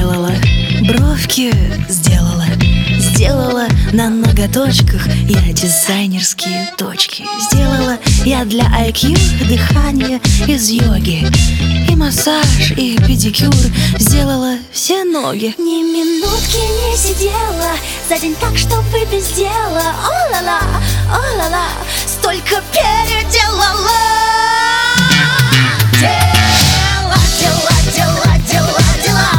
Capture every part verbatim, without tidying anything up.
сделала, бровки сделала, сделала на ноготочках я дизайнерские точки. Сделала я для ай кью дыхание из йоги, и массаж, и педикюр, сделала все ноги. Ни минутки не сидела за день так, чтобы без дела. О-ла-ла, о-ла-ла, столько переделала. Дела, дела, дела, дела, дела.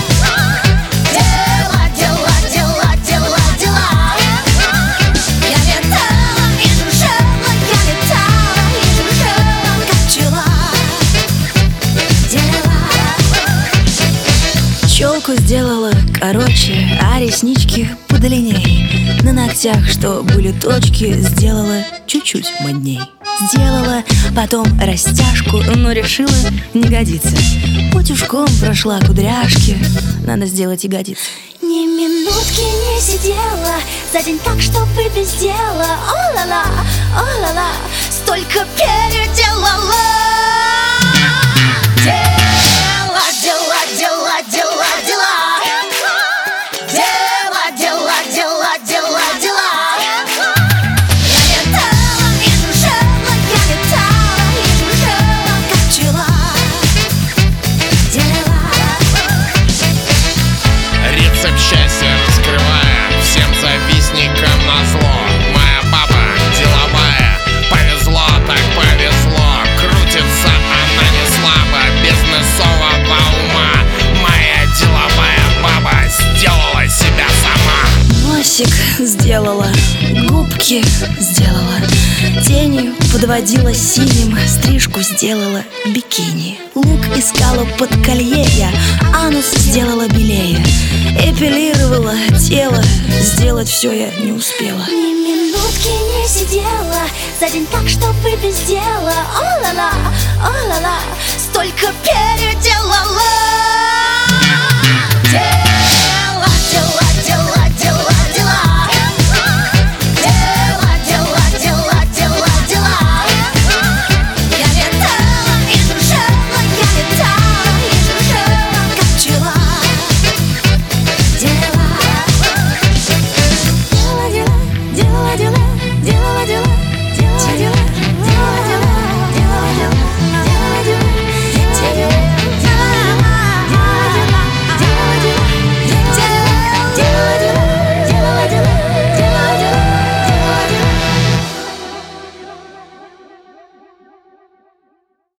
Дела, дела, дела, дела, дела. Я летала и жужжала, я летала и жужжала, как пчела. Дела. Челку сделала короче, а реснички подлинней. На ногтях, что были точки, сделала чуть-чуть модней. Сделала потом растяжку, но решила не годится. Утюжком прошла кудряшки, надо сделать ягодицы. Ни минутки не сидела за день так, чтобы без дела. О-ла-ла, о-ла-ла, столько переделала. Дела, дела, дела, дела, дела. Дела, дела, дела, дела, дела. Я летала и жужжала, я летала и жужжала, как пчела. Дела. Рецепт счастья раскрывая всем завистникам назло. Моя баба деловая, повезло так повезло. Крутится она не слабо, бизнесового ума. Моя деловая баба сделала себя сама. Носик сделала, губки сделала, тенью подводила синим, стрижку сделала бикини. Лук искала под колье я, анус сделала белее. Эпилировала тело, сделать все я не успела. Ни минутки не сидела за день так, чтобы без дела. О-ла-ла, о-ла-ла, столько переделала.